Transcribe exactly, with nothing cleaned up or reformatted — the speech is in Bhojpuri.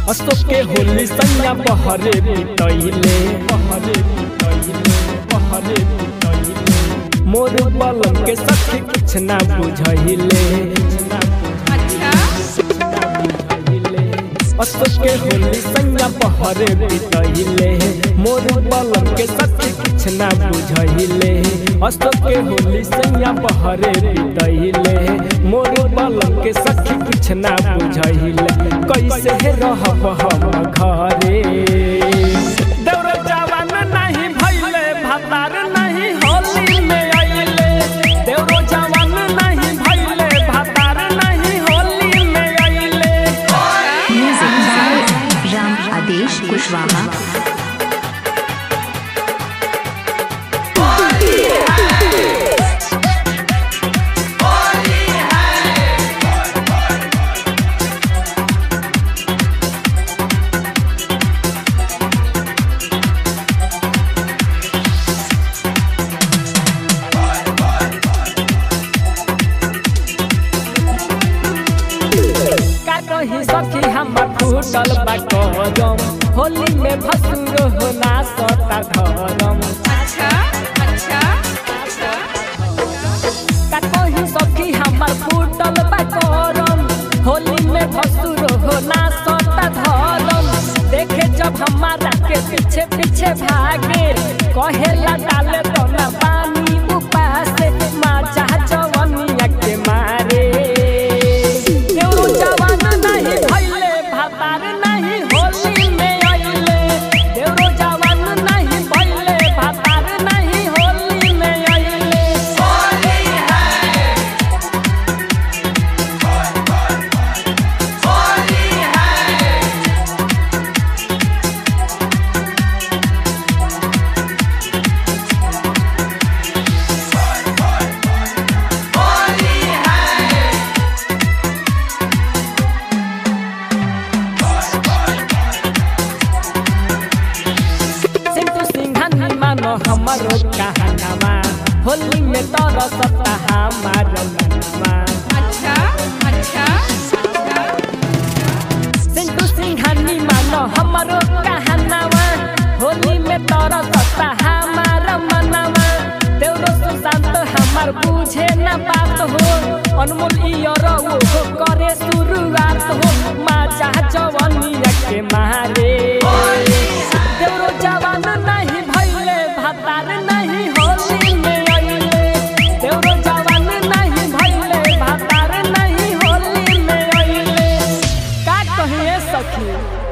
अशोक के होली सैया बहरे बितैले बहरे बितैले बहरे बितैले मोर बलम के सखी कुछ ना बुझैले अच्छा अशोक के होली सैया बहरे बितैले मोर बलम के सखी कुछ ना बुझैले अशोक के होली सैया बहरे बितैले मोर बलम के सखी कुछ ना बुझैले कैसे रहब हम घरे देवर जवान नहीं भइले भतार नहीं होली में आइले देवर जवान नहीं भइले भतार नहीं होली में आइले। राम आदेश कुशवाहा कहीं सखी हमर टूटल बा करम होली में भसुर होना सता धरम अच्छा अच्छा कहीं सखी हमर टूटल बा करम होली में भसुर होना सता धरम देखे जब हमारा के पीछे पीछे भागे कहेला डाले तो ना पानी उपास माजा जवनिया के मारे हमारो कहनावा होली में तरसता हमार मनवा अच्छा अच्छा सिंटू सिंघानी मानो हमारो कहनावा होली में तरसता हमार मनवा देवरो सुशांत हमार बुझे ना बात हो अनमोल इयरो हो करे शुरुआत हो माजा जवनिया के मारे देवरो जवान नहीं भइले भतार नहीं होली में आइले देवरो जवान नहीं भइले भतार नहीं होली में आइले का कहिए सखी।